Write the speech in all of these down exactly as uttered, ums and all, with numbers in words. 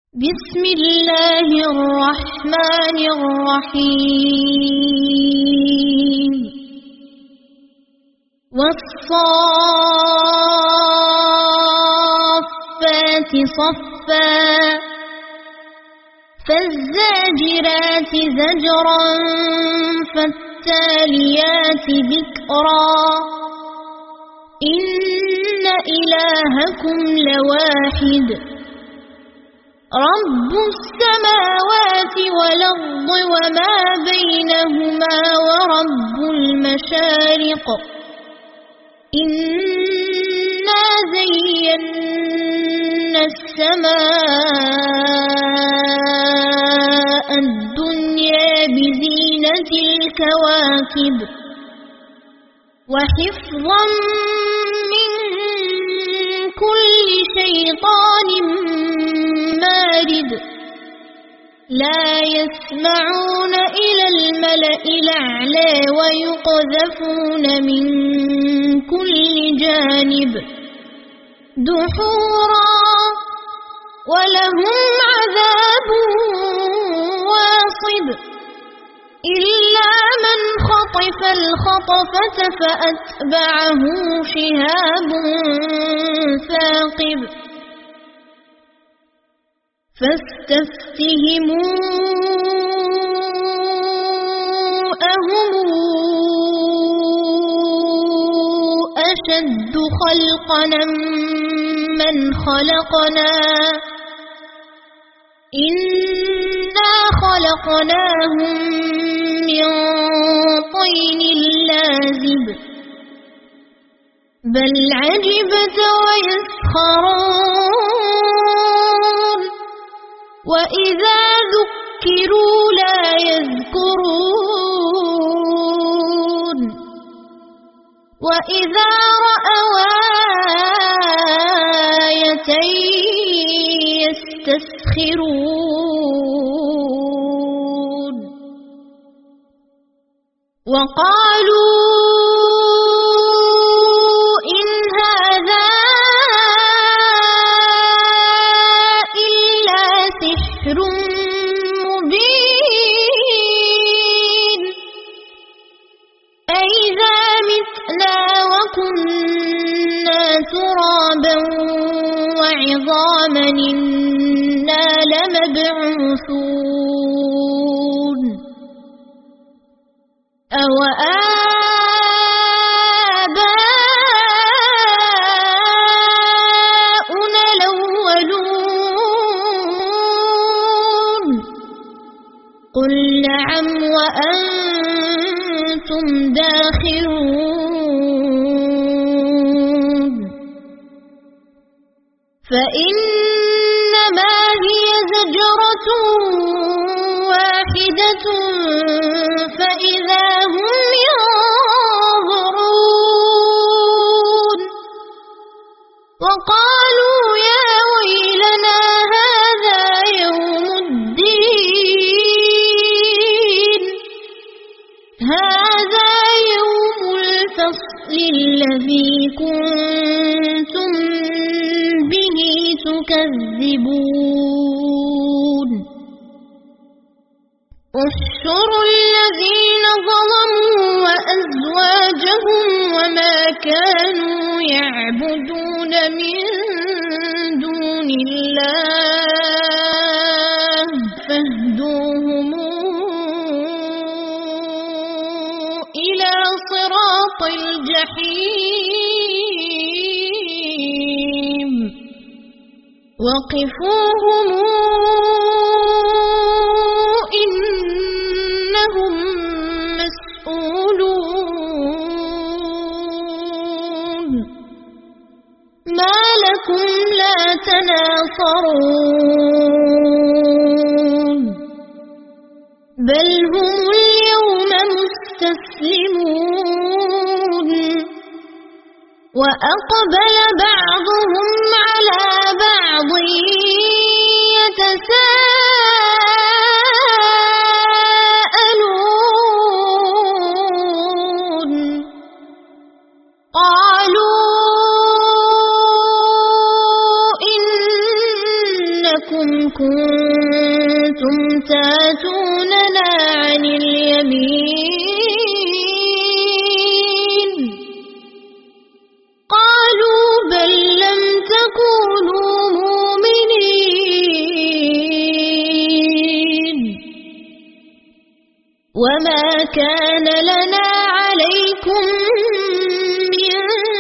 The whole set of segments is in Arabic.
بسم الله الرحمن الرحيم والصافات صفا فالزاجرات زجرا فالتاليات ذكرا إن إلهكم لواحد رب السماوات والأرض وما بينهما ورب المشارق إنا زينا السماء الدنيا بزينة الكواكب وحفظا من كل شيطان مارد لا يسمعون إلى الملأ الأعلى ويقذفون من كل جانب دحورا ولهم عذاب واصب إلا من خطف الخطفة فأتبعه شهاب ثاقب فاستفتهموا أهم أشد خلقنا من خلقنا إنا خلقناهم من طين لازب بل عجبت ويسخرون وإذا ذكروا لا يذكرون وإذا رأوا آية يستسخرون وقالوا إن هذا إلا سحر مبين أإذا متنا وكنا ترابا وعظاما إنا لمبعوثون أوآباؤنا الأولون قل نعم وأنتم داخلون فإنما هي زجرة واحدة فإذا هم ينظرون وقالوا يا ويلنا هذا يوم الدين هذا يوم الفصل الذي كنتم به تكذبون احشروا الذين ظلموا وأزواجهم وما كانوا يعبدون من دون الله فاهدوهم إلى صراط الجحيم وقفوهم إنهم مسؤولون ما لكم لا تناصرون بل هم اليوم مستسلمون وأقبل بعضهم على بعض يتساءلون قالوا إن أنكم كنتم تاتوننا عن اليمين قالوا بل لم تكونوا مؤمنين وما كان لنا عليكم من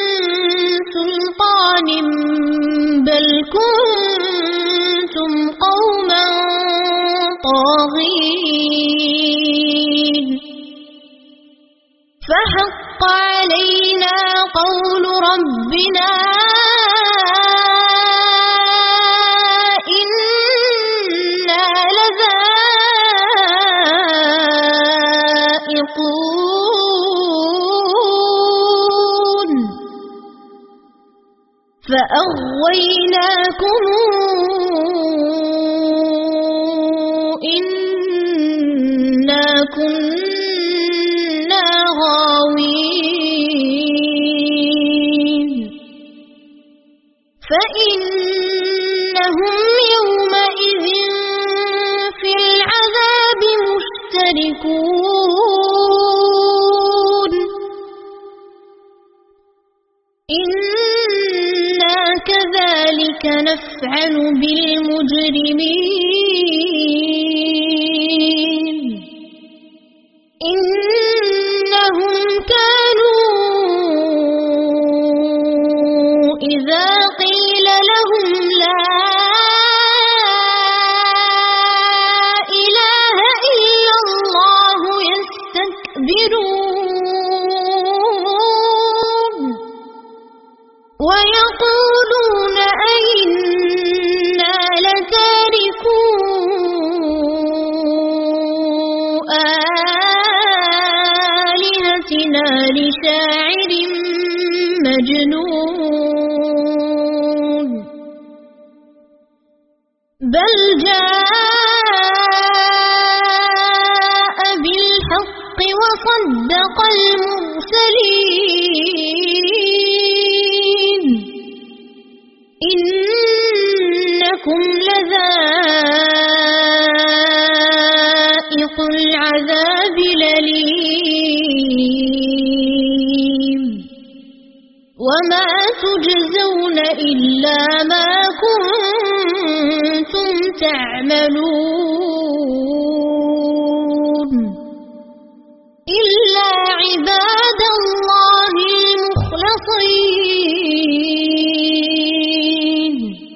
سلطان بل كنتم قوما طاغين فحق علينا قول ربنا إنا لذائقون فأغويناكم إنا كنا غاوين فإنهم يومئذ في العذاب مشتركون إنا كذلك نفعل بالمجرمين إنهم كانوا إذا قيل لهم لا إله إلا الله يستكبرون ويقولون أئنا لتاركو آلهتنا لشاعر مجنون بل جاء بالحق وصدق المرسلين إنكم لذائق العذاب الأليم وما تجزون إلا ما كنتم تعملون إلا عباد الله المخلصين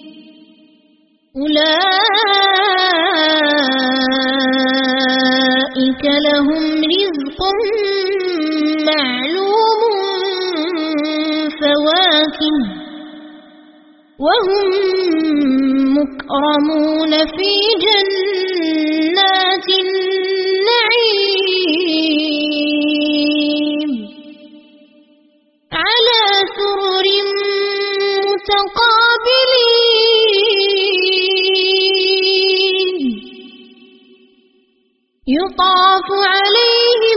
أولئك لهم رزق معلوم فواكه وهم مكرمون في جنات النعيم على سرر متقابلين يطاف عليهم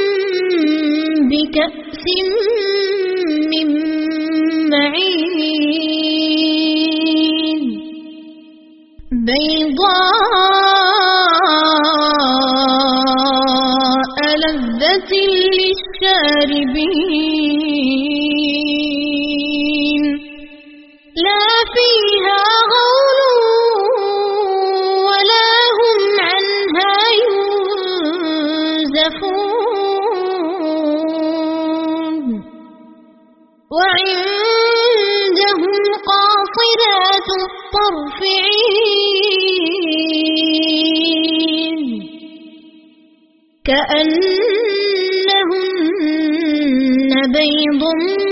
بكأس من معين بيضاء لذة للشاربين لا فيها غول ولا هم عنها ينزفون وعندهم قاصرات الطرف عين كأنهن بيض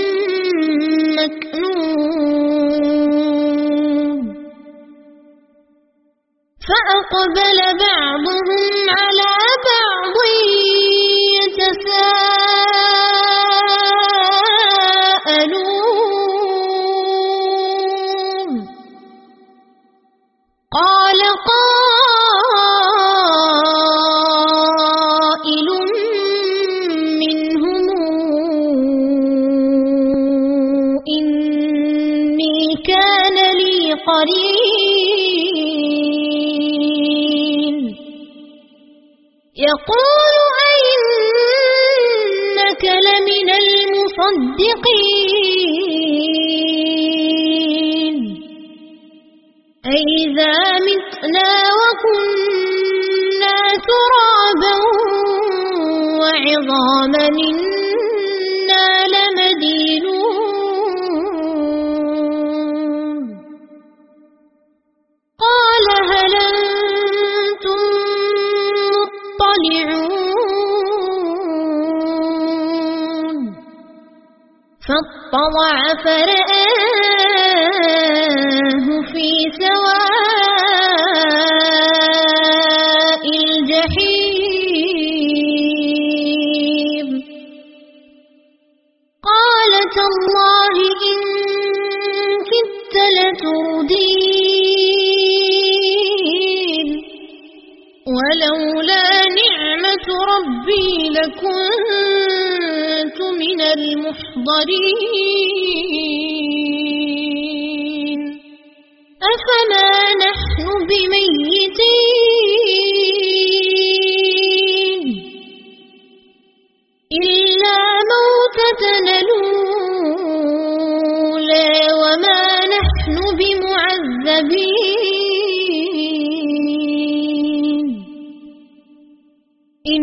مكنون فأقبل بعضهم على بعض يتساءلون قال قائل منهم إني كان لي قرين يقول أئنك لمن المصدقين أئذا متنا وكنا ترابا وعظاما إنا لمدينون قال هل أنتم مطلعون فاطلع فرآه في سواء الجحيم قال تالله إن كدت لتردين ولولا نعمة ربي لكنت من المحضرين أفما نحن بميتين إلا موتتنا الأولى وما نحن بمعذبين إن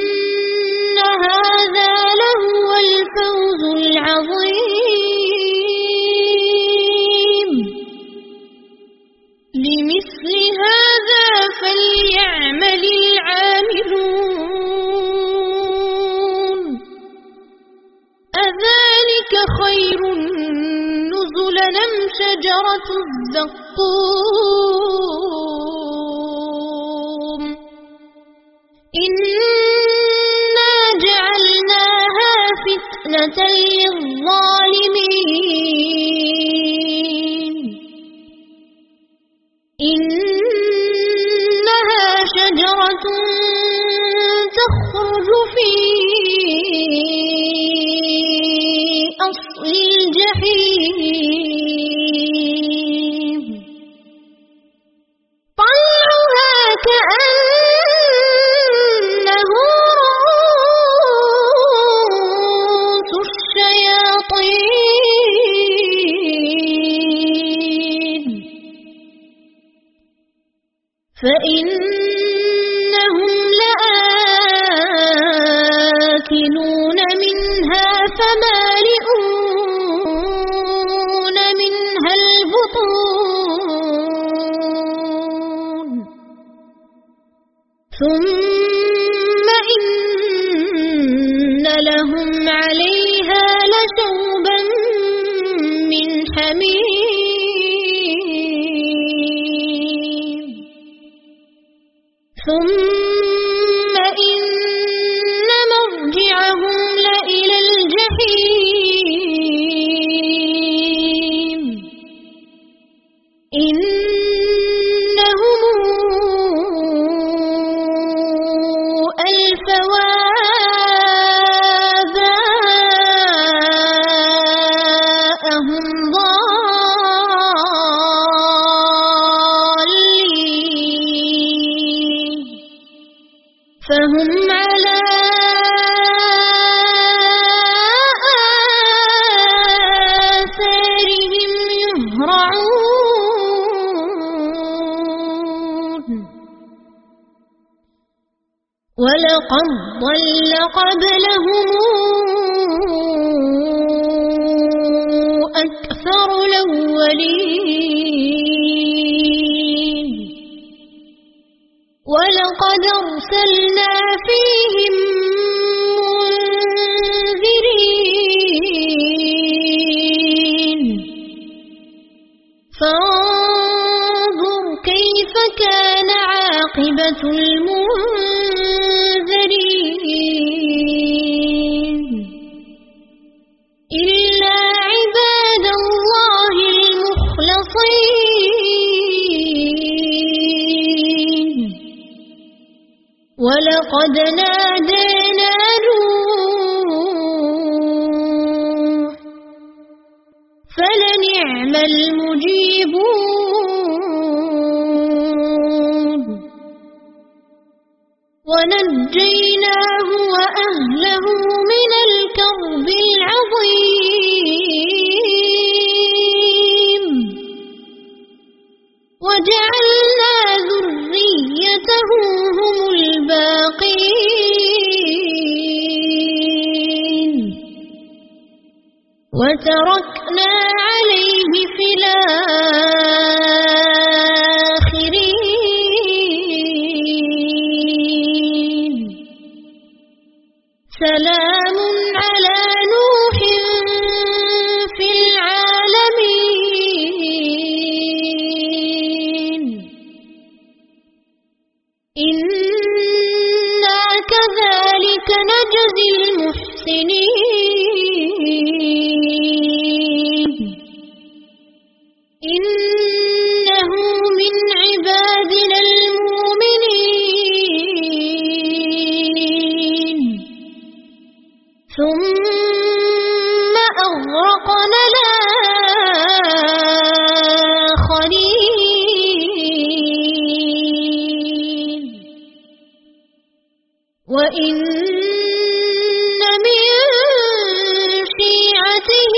هذا لهو الفوز العظيم لمثل هذا فليعمل العاملون أذلك خير نزلا أم شجرة الزقوم إنا جعلناها فتنة للظالمين إنها شجرة تخرج في أصل الجحيم طلعها كأنه رؤوس الشياطين فإنهم لآكلون منها فمالئون منها البطون ثم إن لهم عليها لشوبا من حميم ثم إن مرجعهم لإلى الجحيم إنهم ألفوا آباءهم ضالين فهم على آثارهم يهرعون ولقد ضل قبلهم أكثر الأولين ولقد أرسلنا فيهم منذرين فانظر كيف كان عاقبة المنذرين إلا عباد الله المخلصين ولقد نادانا نوح فلنعم المجيبون ونجيناه وأهله من الكرب العظيم وجعلنا ذريته هم الباقين وتركنا عليه في الآخرين سلام على نوح في العالمين إنا كذلك نجزي المحسنين إنه من عبادنا المؤمنين ثم أغرقنا الآخرين وإن من شيعته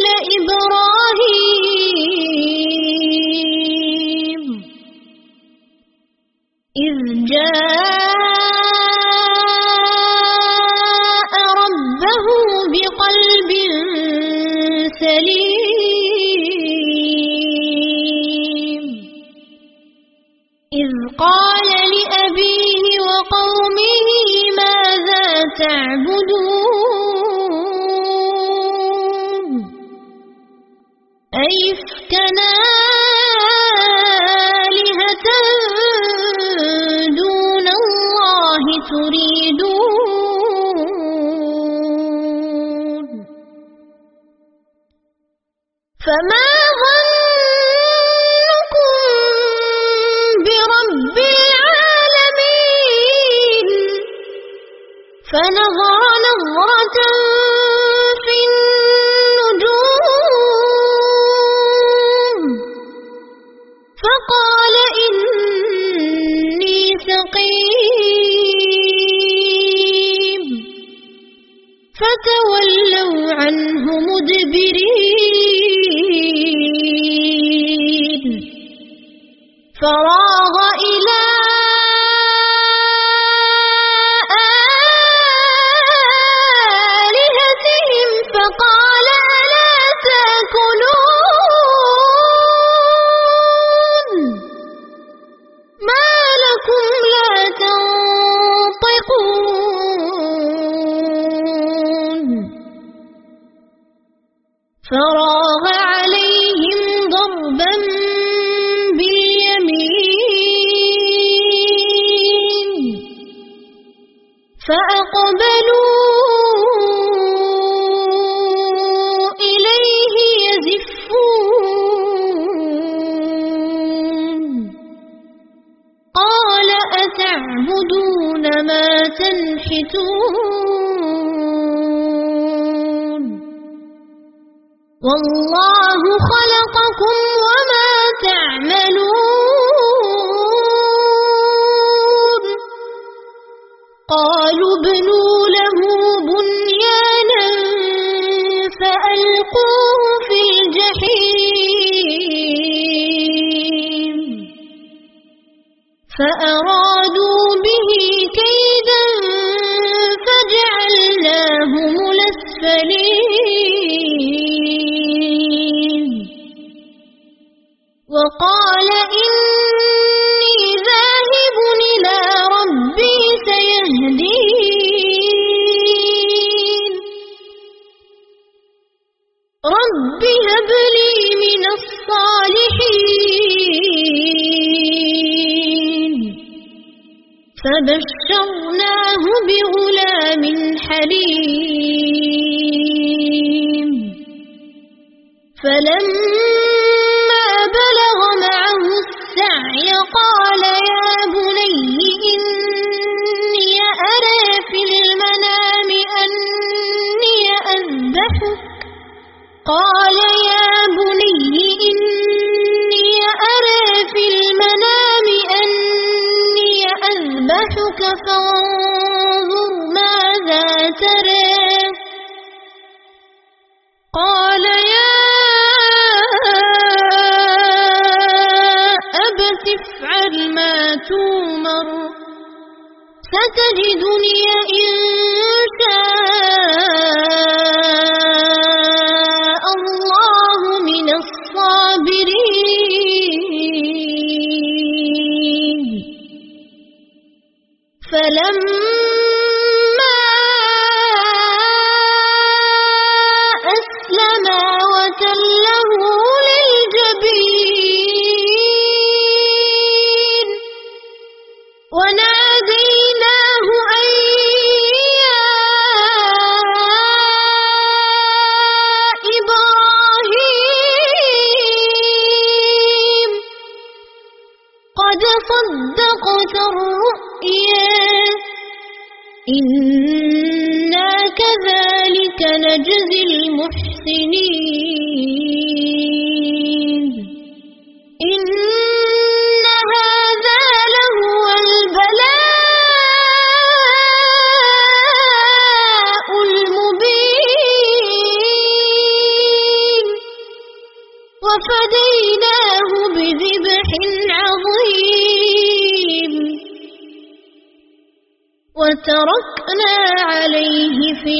لإبراهيم إذ جاء ربه بقلب سليم إذ قال لأبيه وقومه ماذا تعبدون أئفكا آلهة دون الله تريدون فما ظنكم برب العالمين فنظر نظرة في النجوم فقال إني سقيم فتولوا عنه مدبرين فراغ إلى آلهتهم فقال ألا تأكلون ما لكم لا تنطقون فراغ عليهم ضربا باليمين فأقبلوا إليه يزفون قال أتعبدون ما تنحتون والله خلقكم وما تعملون قالوا ابنوا له بنيانا فألقوه في الجحيم فأرادوا به كيدا فجعلناهم الأسفلين وقال إني ذاهب إلى ربي سيهدين رب هب لي من الصالحين فبشرناه بغلام حليم فلما بلغ معه السعي قال يا بني إني أرى في المنام أني أذبحك قال يا بني إني أرى في المنام أني أذبحك فانظر ترى قال يا أبت افعل ما تؤمر ستجدني إن شاء الله من الصابرين فلما أسلما وتله للجبين وناديناه أن يا إبراهيم قد صدقت الرؤيا إنا كذلك نجزي المحسنين إن هذا لهو البلاء المبين وفديناه بذبح عظيم وتركنا عليه في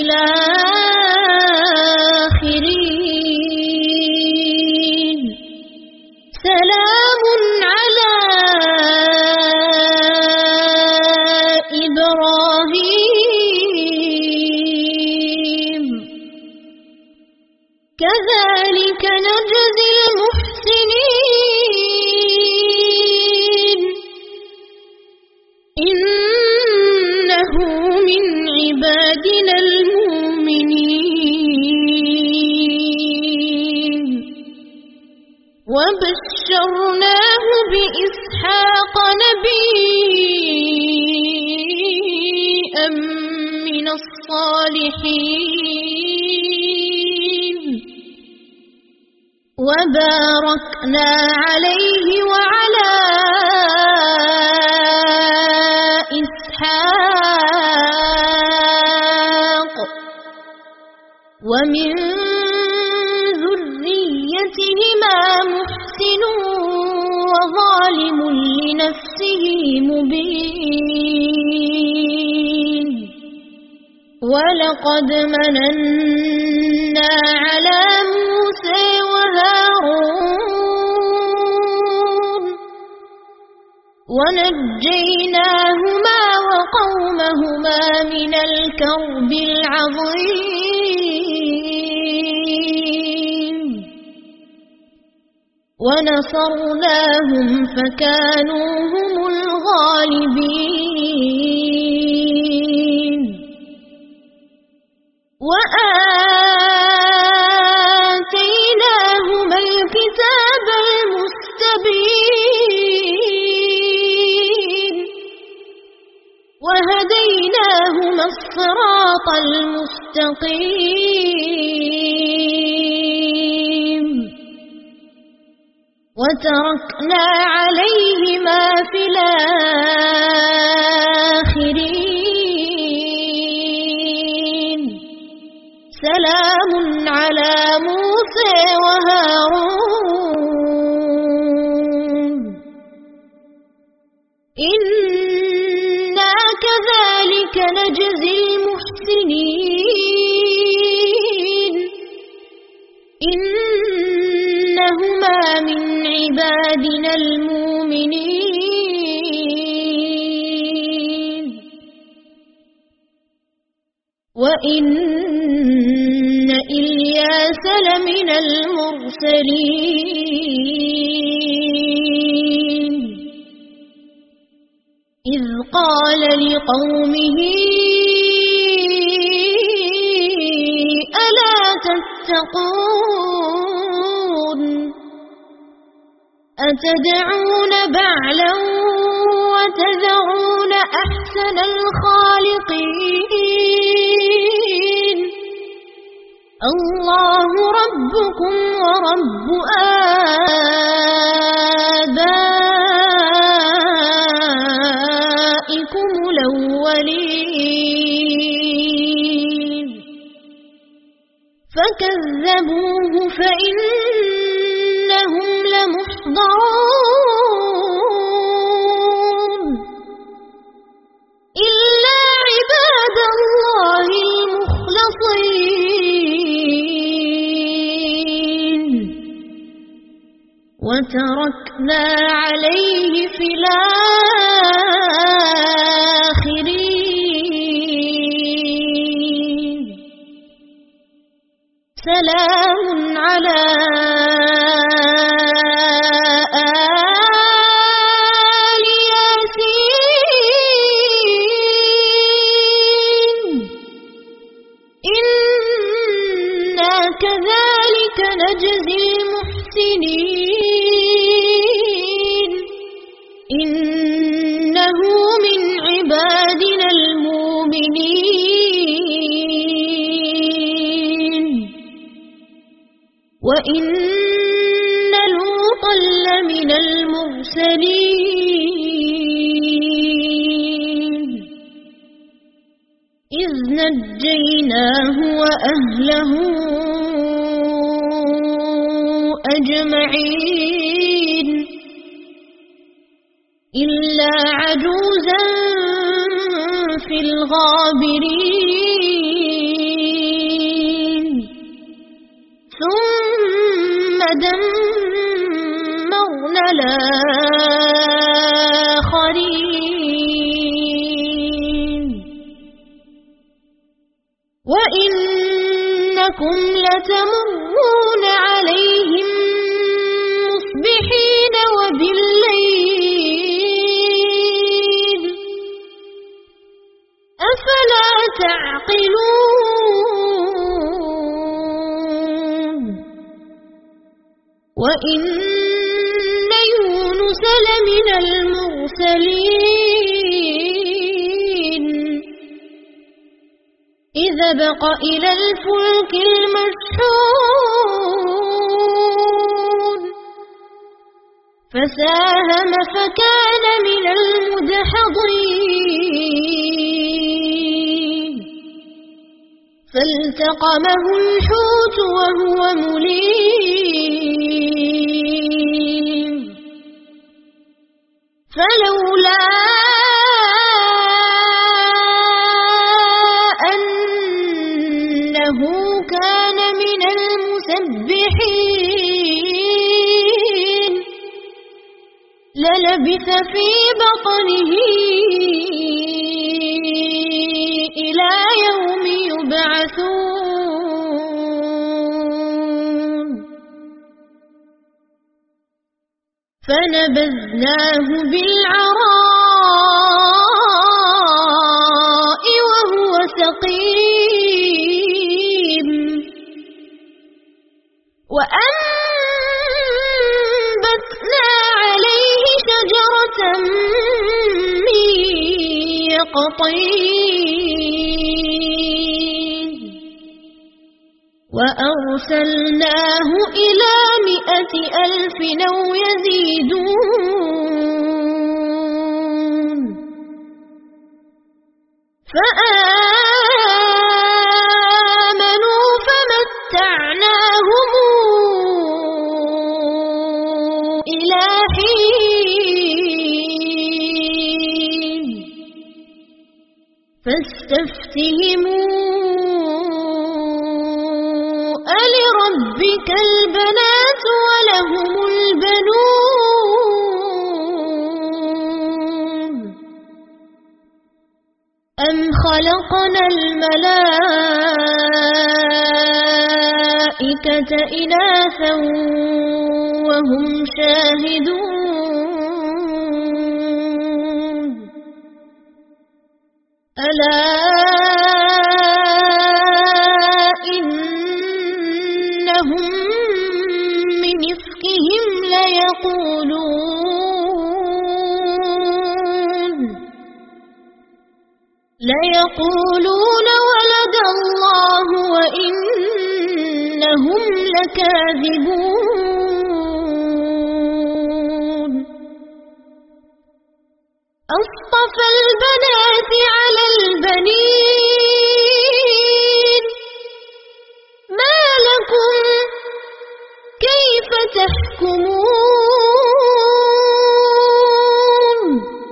الآخرين سلام على إبراهيم كذلك نجزي المحسنين إنه من عبادنا المؤمنين وبشرناه بإسحاق نبيا من الصالحين وباركنا عليه وعلى إسحاق ومن ذريتهما محسن وظالم لنفسه مبين ولقد مننا على موسى وهارون ونجيناهما وقومهما من الكرب العظيم ونصرناهم فكانوا هم الغالبين وآتيناهما الكتاب المستبين وهديناهما الصراط المستقيم وتركنا عليهما في الآخرين سلام على موسى وهارون إنا كذلك نجزي المحسنين إنهما من عبادنا المؤمنين وإن إلياس لمن المرسلين إذ قال لقومه ألا تتقون أتدعون بعلا وتذرون أحسن الخالقين الله ربكم ورب آبائكم الأولين كذبوه فإنهم لمحضرون إلا عباد الله المخلصين وتركنا عليه في الآخرين سلام على آل ياسين إنا كذلك نجزي المحسنين إنه من عبادنا المؤمنين وإن لوطا لمن المرسلين إذ نجيناه وأهله أجمعين إلا عجوزا في الغابرين ثم دمرنا الآخرين وإنكم لتمرون عليهم مصبحين وبالليل أفلا تعقلون وإن يونس لمن المرسلين إذا بق إلى الفلك المشحون فساهم فكان من المدحضين فالتقمه الحوت وهو مليم فلولا أنه كان من المسبحين للبث في بطنه إلى يوم يبعثون فنبذناه بالعراء وهو سقيم وأنبتنا عليه شجرة من يقطين وأرسلناه إلى مئة ألف أو يزيدون فآمنوا فمتعناهم إلى حين فاستفتهموا ألربك البنات ولهم البنون أم خلقنا الملائكة إناثا وهم شاهدون ألا إنهم من إفكهم ليقولون ليقولون ولد الله وإنهم لكاذبون أصطفى البنات على البنين ما لكم تحكمون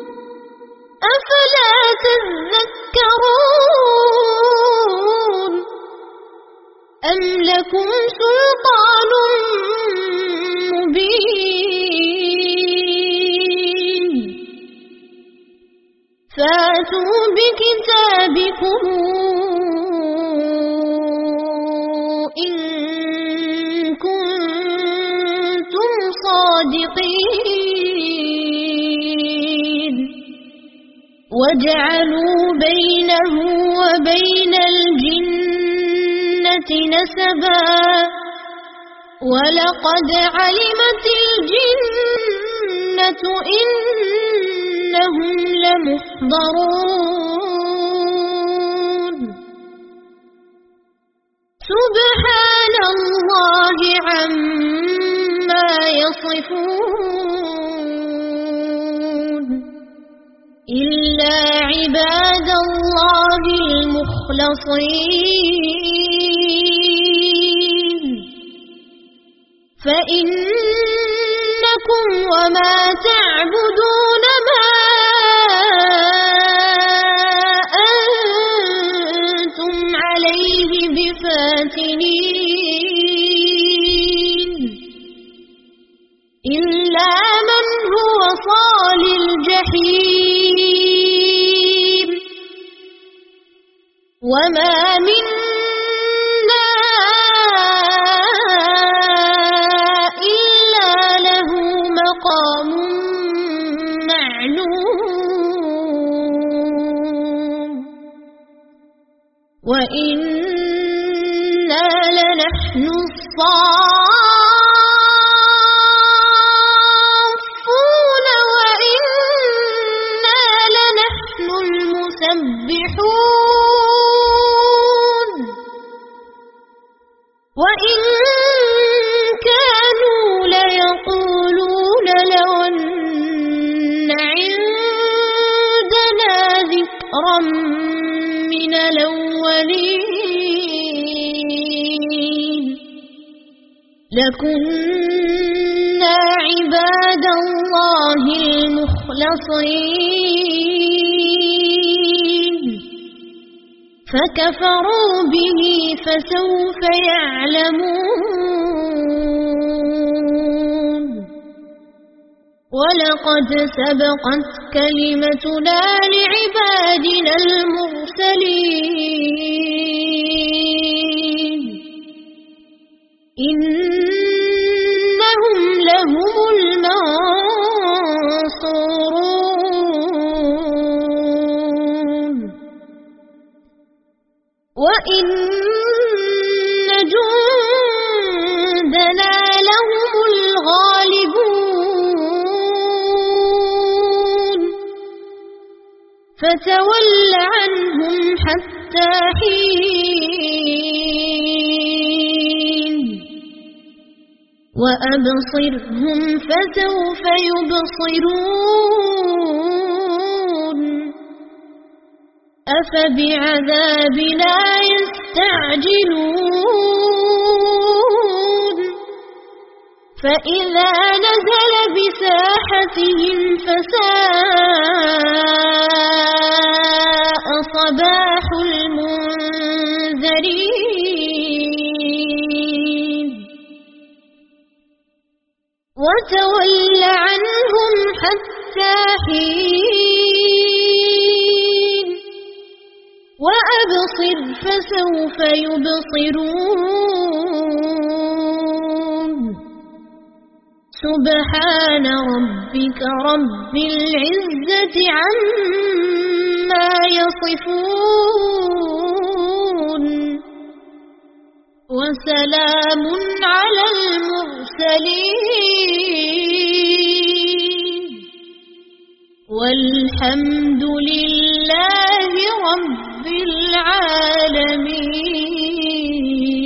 أفلا تذكرون أم لكم سلطان مبين فاتوا بكتابكم إن كنتم صادقين وجعلوا بينه وبين الجنة نسبا ولقد علمت الجنة إنهم لمحضرون سبحان الله عما يصفون إلا عباد الله المخلصين فإنكم وما تعبدون ما أنتم عليه بفاتنين إلا من هو صال الجحيم وما منا إلا له مقام معلوم وإنا لنحن الصافون وإنا لنحن المسبحون وإن كانوا ليقولون لو أن عندنا ذكرا من الأولين لكنا عباد الله المخلصين فكفروا به فسوف يعلمون ولقد سبقت كلمتنا لعبادنا المرسلين إنهم لهم المنصورون وإن جندنا لهم الغالبون فتول عنهم حتى حين وأبصرهم فسوف يبصرون أفبعذابنا يستعجلون فإذا نزل بساحتهم فساء صباح المنذرين وتول عنهم حتى حين وأبصر فسوف يبصرون سبحان ربك رب العزة عما يصفون وسلام على المرسلين والحمد لله رب العالمين.